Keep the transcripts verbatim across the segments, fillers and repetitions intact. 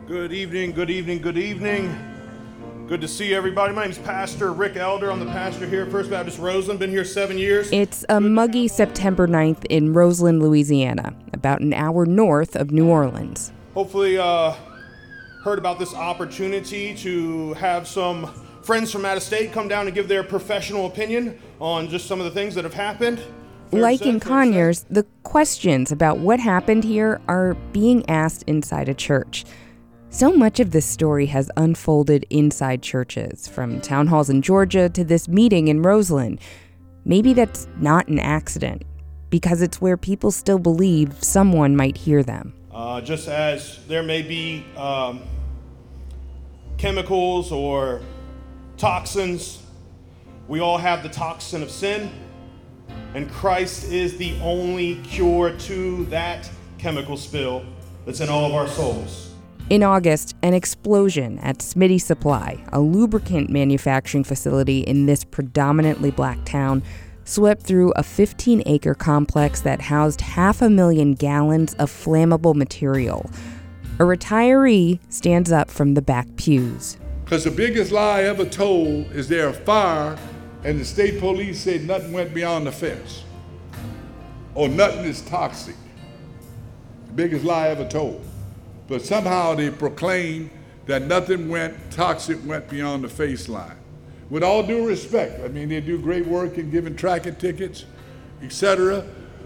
Good evening, good evening, good evening. Good to see everybody. My name's Pastor Rick Elder. I'm the pastor here at First Baptist Roseland. Been here seven years. It's a muggy September ninth in Roseland, Louisiana, about an hour north of New Orleans. Hopefully, uh, heard about this opportunity to have some friends from out of state come down and give their professional opinion on just some of the things that have happened. Fair like say, in Conyers, the questions about what happened here are being asked inside a church. So much of this story has unfolded inside churches, from town halls in Georgia to this meeting in Roseland. Maybe that's not an accident, because it's where people still believe someone might hear them. Uh, just as there may be um, chemicals or toxins, we all have the toxin of sin, and Christ is the only cure to that chemical spill that's in all of our souls. In August, an explosion at Smitty Supply, a lubricant manufacturing facility in this predominantly black town, swept through a fifteen-acre complex that housed half a million gallons of flammable material. A retiree stands up from the back pews. Because the biggest lie ever told is there a fire and the state police said nothing went beyond the fence or nothing is toxic. The biggest lie ever told. But somehow they proclaim that nothing went toxic went beyond the face line. With all due respect, I mean, they do great work in giving tracking tickets, et cetera.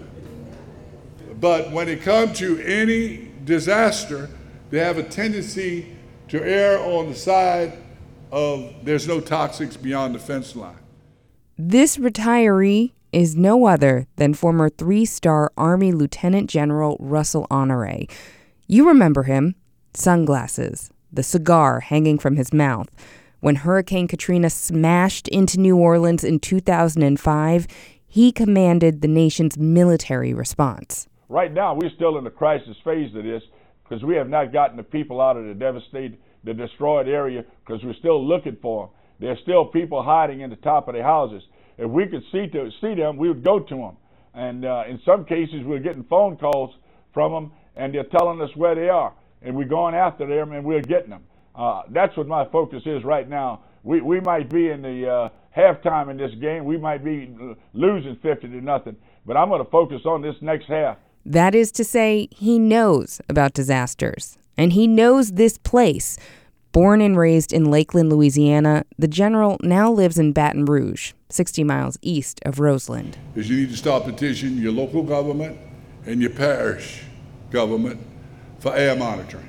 But when it comes to any disaster, they have a tendency to err on the side of there's no toxics beyond the fence line. This retiree is no other than former three-star Army Lieutenant General Russell Honore. You remember him, sunglasses, the cigar hanging from his mouth. When Hurricane Katrina smashed into New Orleans in two thousand five, he commanded the nation's military response. Right now, we're still in the crisis phase of this because we have not gotten the people out of the devastated, the destroyed area because we're still looking for them. There's still people hiding in the top of their houses. If we could see to see them, we would go to them. And uh, in some cases, we're getting phone calls from them, and they're telling us where they are, and we're going after them, and we're getting them. Uh, that's what my focus is right now. We we might be in the uh, halftime in this game. We might be losing fifty to nothing, but I'm going to focus on this next half. That is to say, he knows about disasters, and he knows this place. Born and raised in Lakeland, Louisiana, the general now lives in Baton Rouge, sixty miles east of Roseland. Is you need to start petitioning your local government and your parish government for air monitoring.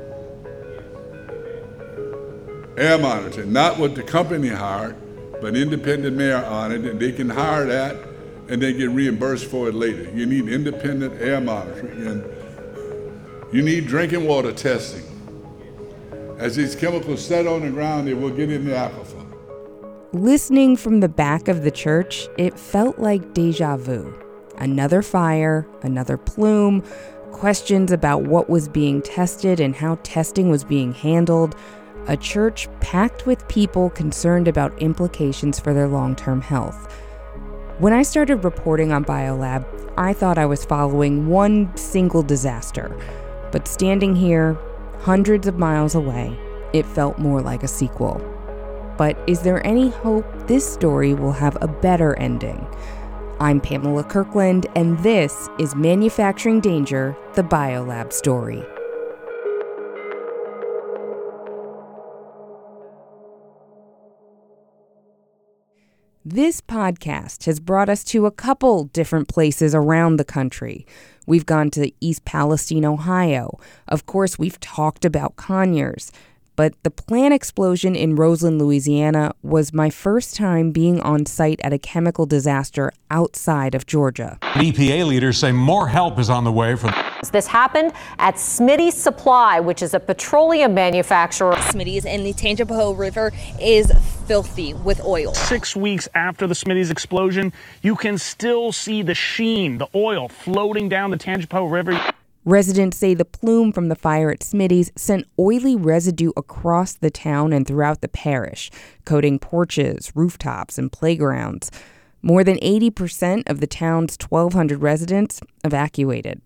Air monitoring, not what the company hired, but independent mayor on it, and they can hire that and they get reimbursed for it later. You need independent air monitoring, and you need drinking water testing. As these chemicals set on the ground, they will get in the aquifer. Listening from the back of the church, it felt like deja vu. Another fire, another plume, questions about what was being tested and how testing was being handled. A church packed with people concerned about implications for their long-term health. When I started reporting on BioLab, I thought I was following one single disaster. But standing here, hundreds of miles away, it felt more like a sequel. But is there any hope this story will have a better ending? I'm Pamela Kirkland, and this is Manufacturing Danger, the BioLab story. This podcast has brought us to a couple different places around the country. We've gone to East Palestine, Ohio. Of course, we've talked about Conyers. But the plant explosion in Roseland, Louisiana was my first time being on site at a chemical disaster outside of Georgia. E P A leaders say more help is on the way for This happened at Smitty Supply, which is a petroleum manufacturer. Smitty's in the Tangipahoa River is filthy with oil. Six weeks after the Smitty's explosion, you can still see the sheen, the oil floating down the Tangipahoa River. Residents say the plume from the fire at Smitty's sent oily residue across the town and throughout the parish, coating porches, rooftops, and playgrounds. More than eighty percent of the town's twelve hundred residents evacuated.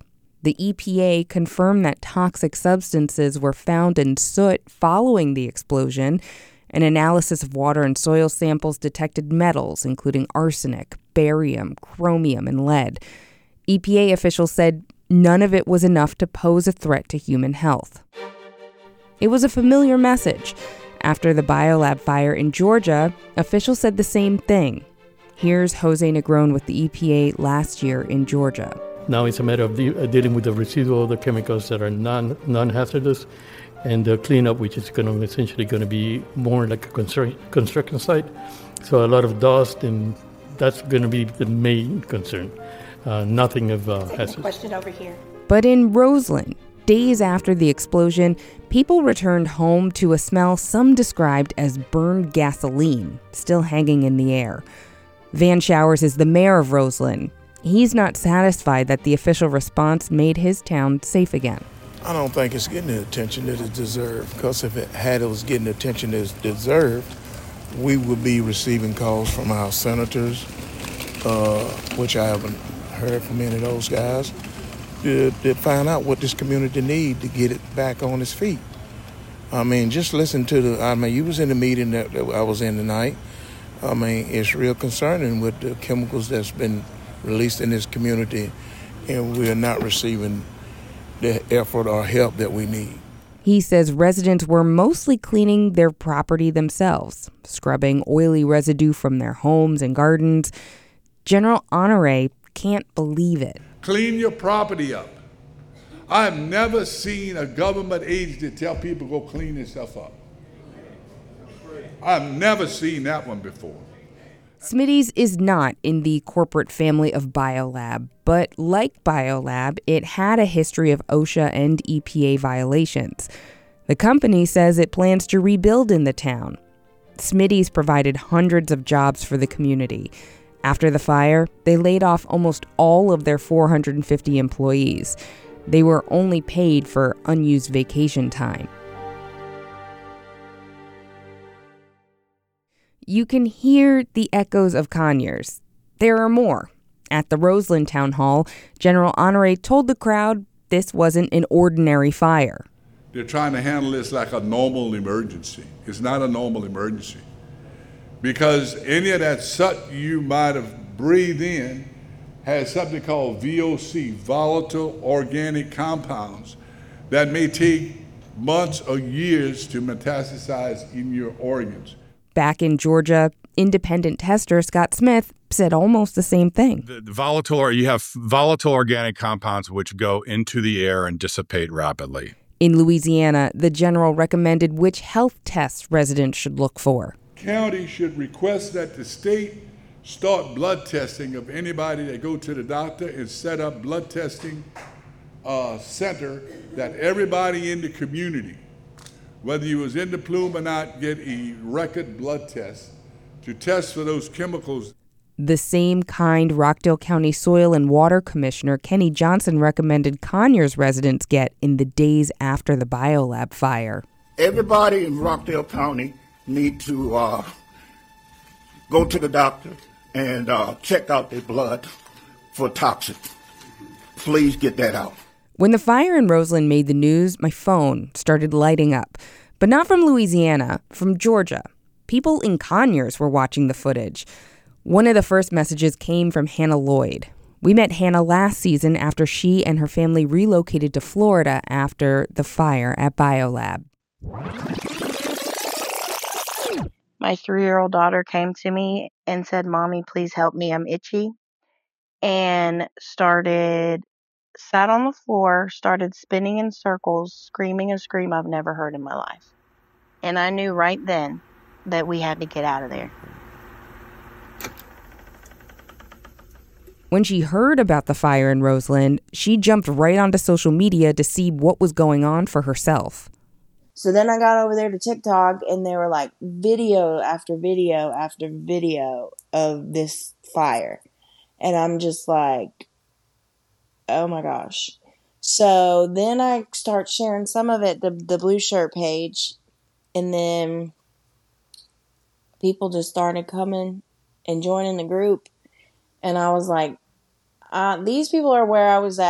The E P A confirmed that toxic substances were found in soot following the explosion. An analysis of water and soil samples detected metals, including arsenic, barium, chromium, and lead. E P A officials said none of it was enough to pose a threat to human health. It was a familiar message. After the biolab fire in Georgia, officials said the same thing. Here's Jose Negron with the E P A last year in Georgia. Now it's a matter of de- dealing with the residual, the chemicals that are non, non-hazardous, and the cleanup, which is going to essentially going to be more like a constru- construction site. So a lot of dust, and that's going to be the main concern. Uh, nothing of uh, hazard. Question over here. But in Roseland, days after the explosion, people returned home to a smell some described as burned gasoline, still hanging in the air. Van Showers is the mayor of Roseland. He's not satisfied that the official response made his town safe again. I don't think it's getting the attention that it deserved, because if it had it was getting the attention that it deserved, we would be receiving calls from our senators, uh, which I haven't heard from any of those guys, to, to find out what this community needs to get it back on its feet. I mean, just listen to the, I mean, you was in the meeting that, that I was in tonight. I mean, it's real concerning with the chemicals that's been released in this community, and we're not receiving the effort or help that we need. He says residents were mostly cleaning their property themselves, scrubbing oily residue from their homes and gardens. General Honore can't believe it. Clean your property up. I've never seen a government agency tell people go clean yourself up. I've never seen that one before. Smitty's is not in the corporate family of Biolab, but like Biolab, it had a history of OSHA and E P A violations. The company says it plans to rebuild in the town. Smitty's provided hundreds of jobs for the community. After the fire, they laid off almost all of their four hundred fifty employees. They were only paid for unused vacation time. You can hear the echoes of Conyers. There are more. At the Roseland Town Hall, General Honore told the crowd this wasn't an ordinary fire. They're trying to handle this like a normal emergency. It's not a normal emergency. Because any of that soot you might have breathed in has something called V O C, volatile organic compounds, that may take months or years to metastasize in your organs. Back in Georgia, independent tester Scott Smith said almost the same thing. The, the volatile, or you have volatile organic compounds which go into the air and dissipate rapidly. In Louisiana, the general recommended which health tests residents should look for. County should request that the state start blood testing of anybody that go to the doctor, and set up blood testing uh, center that everybody in the community, whether you was in the plume or not, get a record blood test to test for those chemicals. The same kind Rockdale County Soil and Water Commissioner Kenny Johnson recommended Conyers residents get in the days after the Biolab fire. Everybody in Rockdale County need to uh, go to the doctor and uh, check out their blood for toxic. Please get that out. When the fire in Roseland made the news, my phone started lighting up. But not from Louisiana, from Georgia. People in Conyers were watching the footage. One of the first messages came from Hannah Lloyd. We met Hannah last season after she and her family relocated to Florida after the fire at Biolab. My three-year-old daughter came to me and said, "Mommy, please help me, I'm itchy." And started, sat on the floor, started spinning in circles, screaming a scream I've never heard in my life. And I knew right then that we had to get out of there. When she heard about the fire in Roseland, she jumped right onto social media to see what was going on for herself. So then I got over there to TikTok, and there were like video after video after video of this fire. And I'm just like, oh my gosh. So then I start sharing some of it, the, the Blue Shirt page. And then people just started coming and joining the group. And I was like, uh, these people are where I was at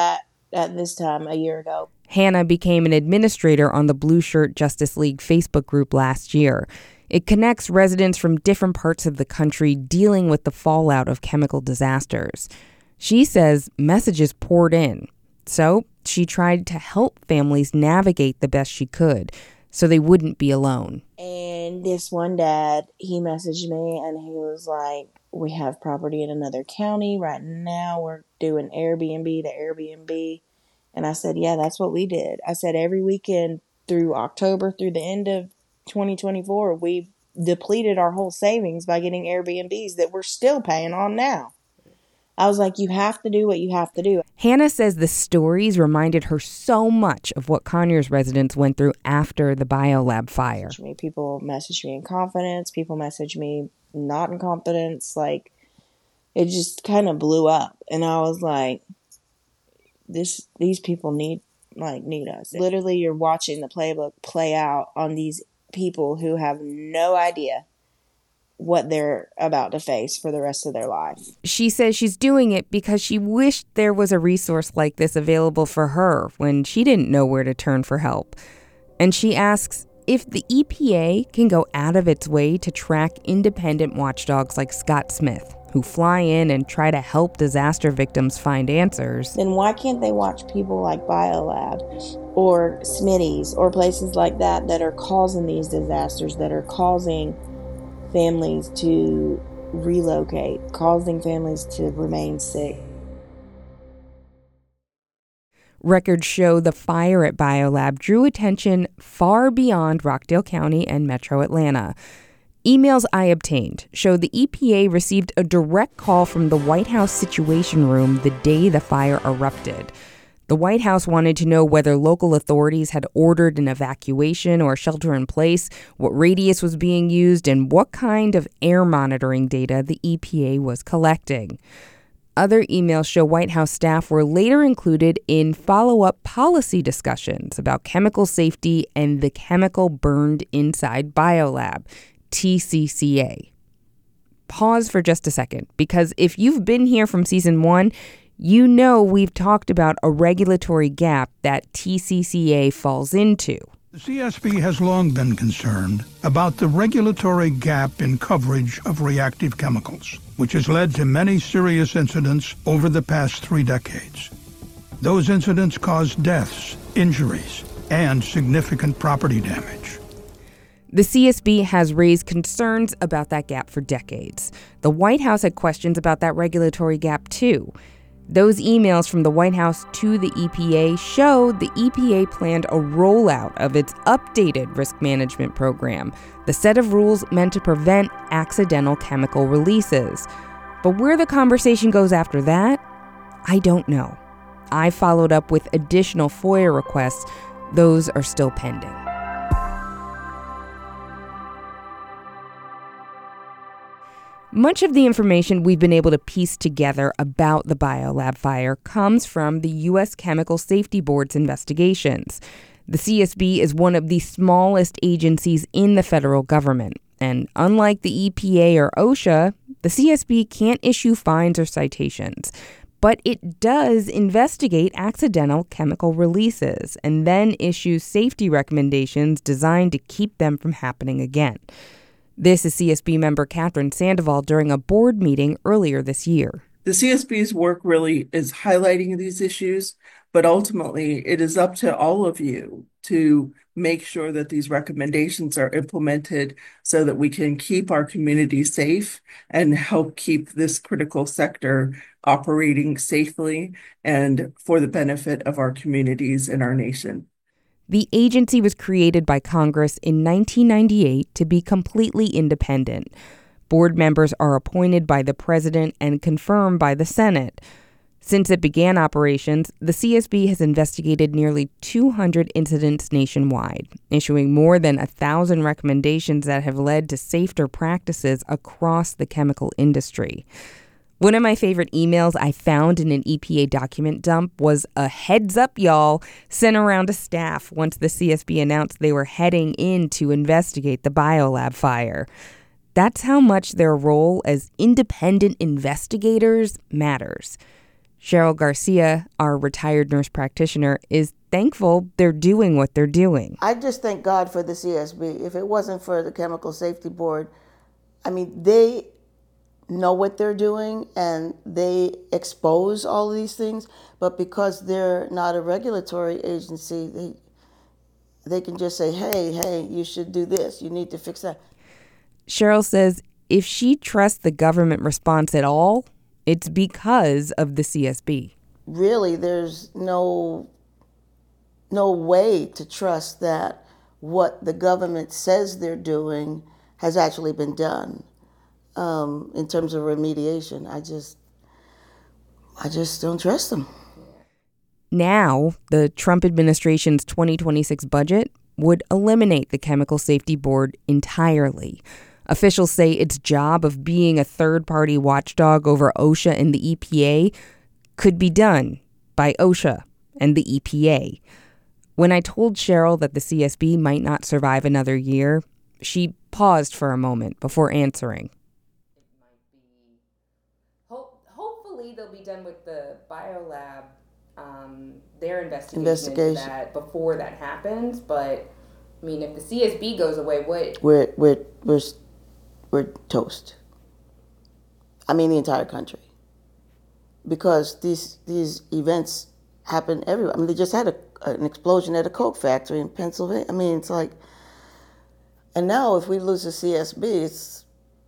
at this time a year ago. Hannah became an administrator on the Blue Shirt Justice League Facebook group last year. It connects residents from different parts of the country dealing with the fallout of chemical disasters. She says messages poured in, so she tried to help families navigate the best she could so they wouldn't be alone. And this one dad, he messaged me and he was like, we have property in another county right now. We're doing Airbnb to Airbnb. And I said, yeah, that's what we did. I said every weekend through October, through the end of twenty twenty-four, we depleted our whole savings by getting Airbnbs that we're still paying on now. I was like, you have to do what you have to do. Hannah says the stories reminded her so much of what Conyers residents went through after the biolab fire. People message me in confidence. People message me not in confidence. Like, it just kind of blew up. And I was like, this, these people need, like, need us. Literally, you're watching the playbook play out on these people who have no idea what they're about to face for the rest of their life. She says she's doing it because she wished there was a resource like this available for her when she didn't know where to turn for help. And she asks if the E P A can go out of its way to track independent watchdogs like Scott Smith, who fly in and try to help disaster victims find answers. Then why can't they watch people like Biolab or Smitty's or places like that that are causing these disasters, that are causing families to relocate, causing families to remain sick? Records show the fire at Biolab drew attention far beyond Rockdale County and Metro Atlanta. Emails I obtained show the E P A received a direct call from the White House Situation Room the day the fire erupted. The White House wanted to know whether local authorities had ordered an evacuation or shelter in place, what radius was being used, and what kind of air monitoring data the E P A was collecting. Other emails show White House staff were later included in follow-up policy discussions about chemical safety and the chemical burned inside Biolab, T C C A. Pause for just a second, because if you've been here from season one, you know we've talked about a regulatory gap that T C C A falls into. The C S B has long been concerned about the regulatory gap in coverage of reactive chemicals, which has led to many serious incidents over the past three decades. Those incidents caused deaths, injuries, and significant property damage. The C S B has raised concerns about that gap for decades. The White House had questions about that regulatory gap, too. Those emails from the White House to the E P A showed the E P A planned a rollout of its updated risk management program, the set of rules meant to prevent accidental chemical releases. But where the conversation goes after that, I don't know. I followed up with additional FOIA requests. Those are still pending. Much of the information we've been able to piece together about the Biolab fire comes from the U S Chemical Safety Board's investigations. The C S B is one of the smallest agencies in the federal government, and unlike the E P A or OSHA, the C S B can't issue fines or citations. But it does investigate accidental chemical releases and then issues safety recommendations designed to keep them from happening again. This is C S B member Catherine Sandoval during a board meeting earlier this year. The C S B's work really is highlighting these issues, but ultimately it is up to all of you to make sure that these recommendations are implemented so that we can keep our community safe and help keep this critical sector operating safely and for the benefit of our communities and our nation. The agency was created by Congress in nineteen ninety-eight to be completely independent. Board members are appointed by the president and confirmed by the Senate. Since it began operations, the C S B has investigated nearly two hundred incidents nationwide, issuing more than one thousand recommendations that have led to safer practices across the chemical industry. One of my favorite emails I found in an E P A document dump was a heads up, y'all, sent around to staff once the C S B announced they were heading in to investigate the Biolab fire. That's how much their role as independent investigators matters. Cheryl Garcia, our retired nurse practitioner, is thankful they're doing what they're doing. I just thank God for the C S B. If it wasn't for the Chemical Safety Board, I mean, they know what they're doing and they expose all of these things, but because they're not a regulatory agency, they they can just say, hey, hey, you should do this, you need to fix that. Cheryl says if she trusts the government response at all, it's because of the C S B. Really, there's no no way to trust that what the government says they're doing has actually been done um, in terms of remediation. I just, I just don't trust them. Now, the Trump administration's twenty twenty-six budget would eliminate the Chemical Safety Board entirely. Officials say its job of being a third-party watchdog over OSHA and the E P A could be done by OSHA and the E P A. When I told Cheryl that the C S B might not survive another year, she paused for a moment before answering. It might be. Ho- hopefully, they'll be done with the biolab, um, their investigation, investigation. Into that before that happens. But I mean, if the C S B goes away, what? We're we're we're we're toast. I mean, the entire country, because these these events happen everywhere. I mean, they just had a, an explosion at a Coke factory in Pennsylvania. I mean, it's like, and now if we lose the C S B, it's,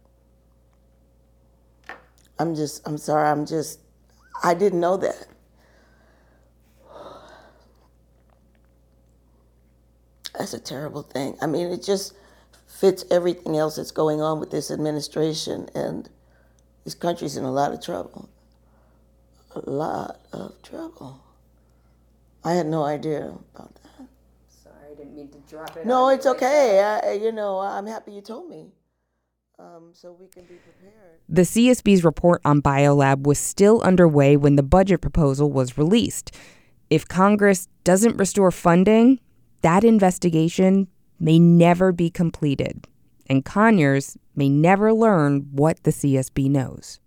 I'm just, I'm sorry, I'm just, I didn't know that. That's a terrible thing. I mean, it just fits everything else that's going on with this administration, and this country's in a lot of trouble. A lot of trouble. I had no idea about that. Sorry, I didn't mean to drop it. No, it's okay. I, you know, I'm happy you told me, um, so we can be prepared. The C S B's report on Biolab was still underway when the budget proposal was released. If Congress doesn't restore funding, that investigation may never be completed, and Conyers may never learn what the C S B knows.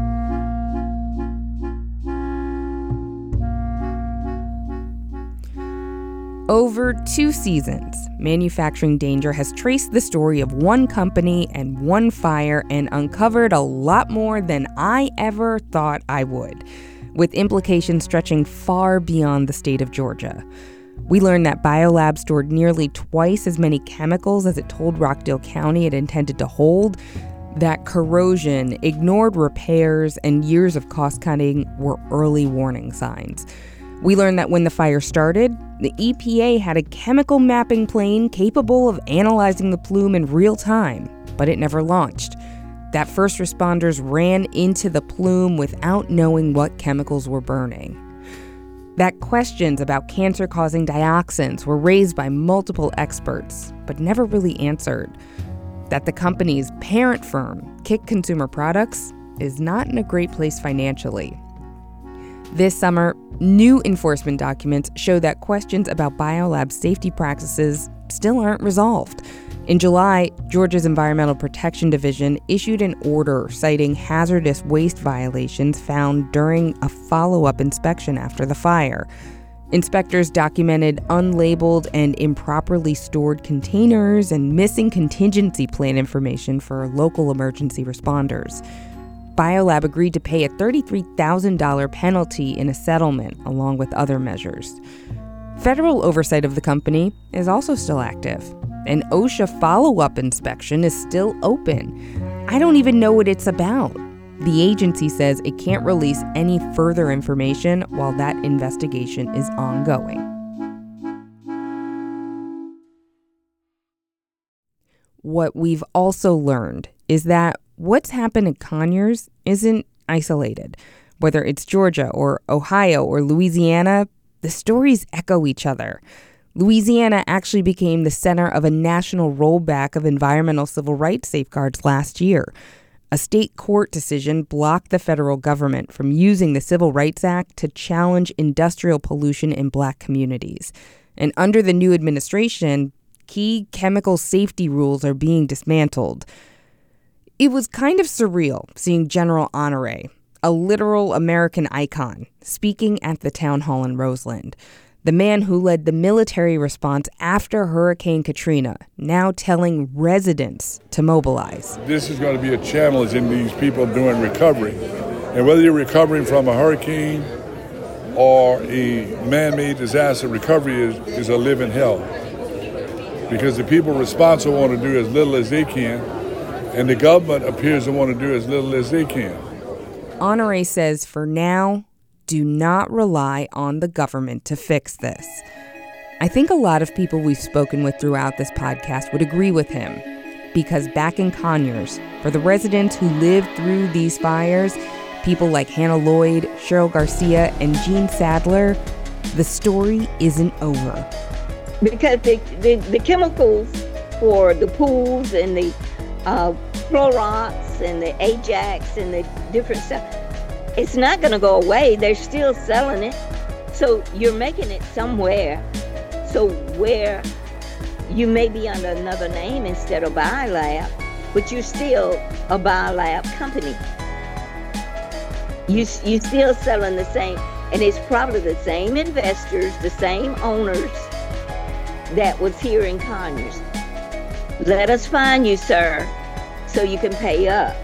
Over two seasons, Manufacturing Danger has traced the story of one company and one fire and uncovered a lot more than I ever thought I would, with implications stretching far beyond the state of Georgia. We learned that Biolab stored nearly twice as many chemicals as it told Rockdale County it intended to hold, that corrosion, ignored repairs, and years of cost-cutting were early warning signs. We learned that when the fire started, the E P A had a chemical mapping plane capable of analyzing the plume in real time, but it never launched. That first responders ran into the plume without knowing what chemicals were burning. That questions about cancer-causing dioxins were raised by multiple experts, but never really answered. That the company's parent firm, Kick Consumer Products, is not in a great place financially. This summer, new enforcement documents show that questions about Biolab's safety practices still aren't resolved. In July, Georgia's Environmental Protection Division issued an order citing hazardous waste violations found during a follow-up inspection after the fire. Inspectors documented unlabeled and improperly stored containers and missing contingency plan information for local emergency responders. Biolab agreed to pay a thirty-three thousand dollars penalty in a settlement, along with other measures. Federal oversight of the company is also still active. An OSHA follow-up inspection is still open. I don't even know what it's about. The agency says it can't release any further information while that investigation is ongoing. What we've also learned is that what's happened at Conyers isn't isolated. Whether it's Georgia or Ohio or Louisiana, the stories echo each other. Louisiana actually became the center of a national rollback of environmental civil rights safeguards last year. A state court decision blocked the federal government from using the Civil Rights Act to challenge industrial pollution in Black communities. And under the new administration, key chemical safety rules are being dismantled. It was kind of surreal seeing General Honore, a literal American icon, speaking at the town hall in Roseland. The man who led the military response after Hurricane Katrina, now telling residents to mobilize. This is going to be a challenge in these people doing recovery. And whether you're recovering from a hurricane or a man-made disaster, recovery is, is a living hell. Because the people responsible want to do as little as they can, and the government appears to want to do as little as they can. Honore says for now, do not rely on the government to fix this. I think a lot of people we've spoken with throughout this podcast would agree with him, because back in Conyers, for the residents who lived through these fires, people like Hannah Lloyd, Cheryl Garcia, and Jean Sadler, the story isn't over. Because the, the, the chemicals for the pools and the uh, Clorox and the Ajax and the different stuff, it's not going to go away. They're still selling it. So you're making it somewhere. So where you may be under another name instead of Biolab, but you're still a Biolab company. You, you're still selling the same, and it's probably the same investors, the same owners that was here in Conyers. Let us find you, sir, so you can pay up.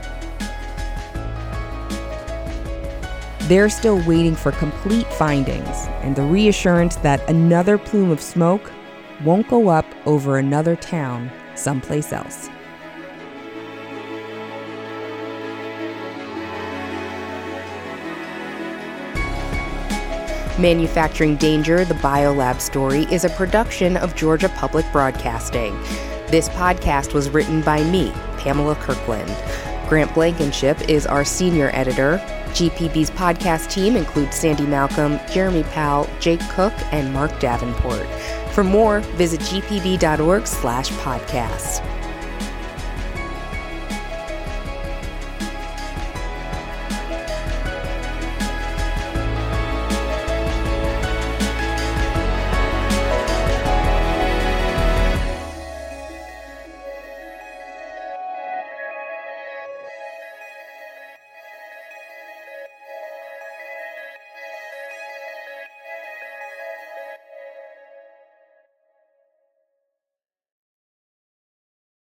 They're still waiting for complete findings and the reassurance that another plume of smoke won't go up over another town someplace else. Manufacturing Danger, the Biolab story, is a production of Georgia Public Broadcasting. This podcast was written by me, Pamela Kirkland. Grant Blankenship is our senior editor. G P B's podcast team includes Sandy Malcolm, Jeremy Powell, Jake Cook, and Mark Davenport. For more, visit g p b dot org slash podcasts.